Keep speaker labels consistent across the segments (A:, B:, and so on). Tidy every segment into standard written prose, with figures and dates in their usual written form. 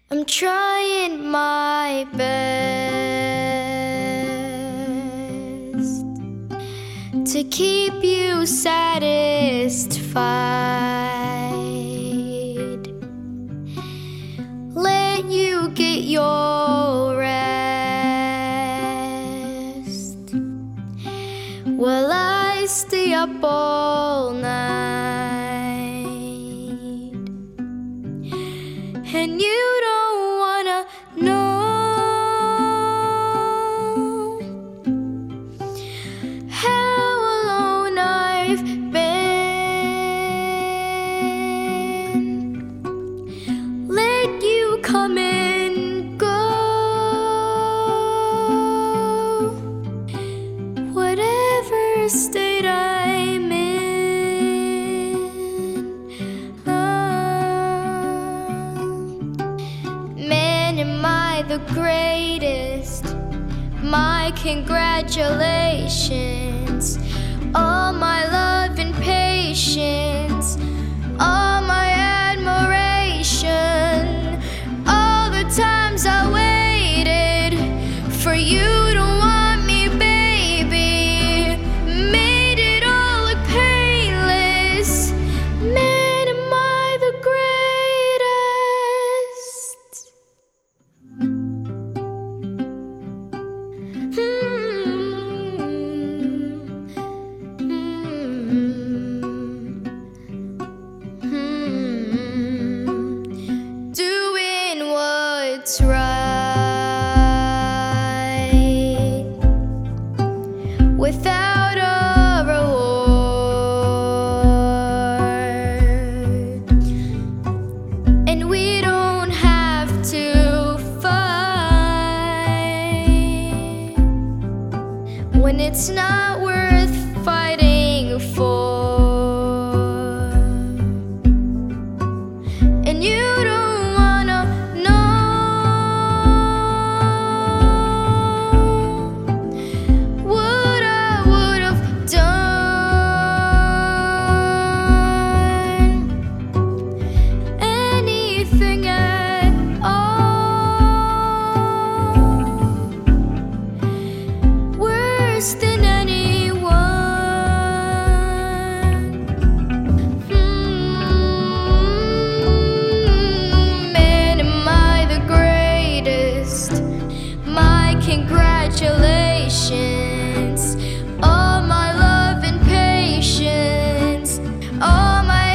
A: I'm trying my best to keep you satisfied, let you get your rest while I stay up all night. And you don't wanna know how alone I've been. Let you come and go, whatever state I'm in. Am I the greatest? My congratulations. All my love and patience, all my admiration, all the times I waited for you to want me, baby, made it all look painless. Man, am I the greatest? Doing what's right without a reward, and we don't have to fight when it's not worth fighting for. And you don't wanna know what I would have done, anything at all, worse than anyone. Man, am I the greatest? My congratulations. All my love and patience, all my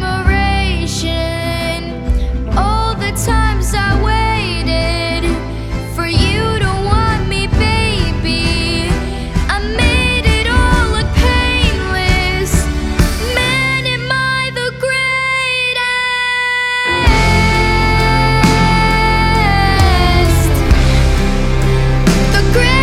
A: admiration, all the times I waited for you to want me, baby, I made it all look painless. Man, am I the greatest? The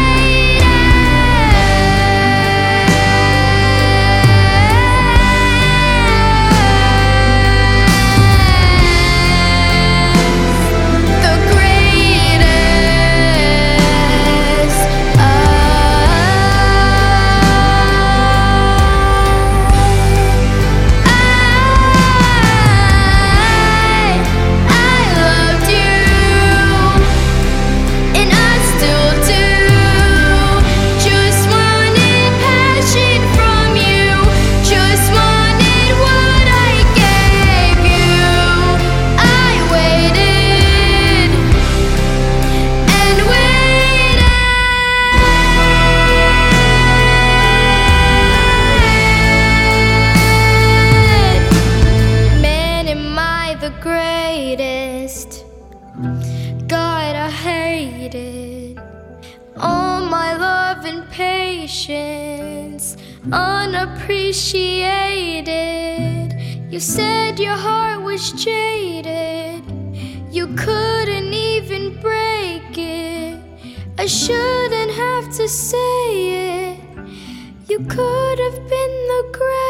A: greatest. God, I hated all my love and patience, unappreciated. You said your heart was jaded, you couldn't even break it. I shouldn't have to say it. You could have been the greatest.